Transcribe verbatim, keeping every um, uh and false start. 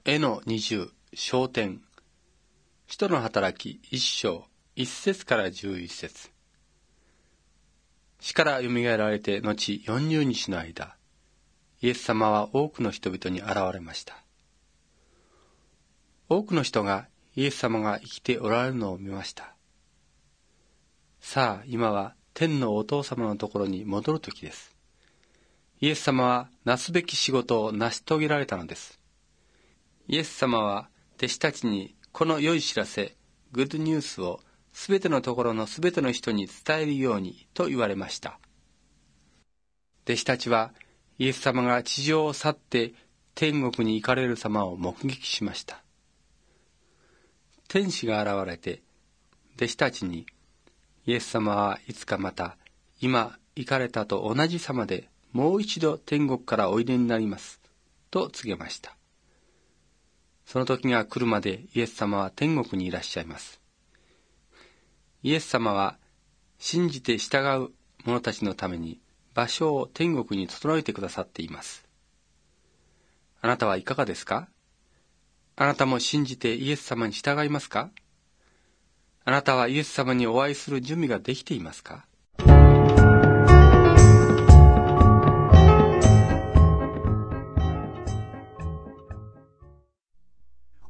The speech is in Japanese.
絵のにじゅう焦点。使徒の働き一章一節から十一節。死からよみがえられて後よんじゅうにちの間、イエス様は多くの人々に現れました。多くの人がイエス様が生きておられるのを見ました。さあ、今は天のお父様のところに戻る時です。イエス様はなすべき仕事を成し遂げられたのです。イエス様は弟子たちにこの良い知らせ、グッドニュースをすべてのところのすべての人に伝えるようにと言われました。弟子たちはイエス様が地上を去って天国に行かれる様を目撃しました。天使が現れて弟子たちに、イエス様はいつかまた今行かれたと同じ様でもう一度天国からおいでになりますと告げました。その時が来るまでイエス様は天国にいらっしゃいます。イエス様は信じて従う者たちのために場所を天国に整えてくださっています。あなたはいかがですか？あなたも信じてイエス様に従いますか？あなたはイエス様にお会いする準備ができていますか？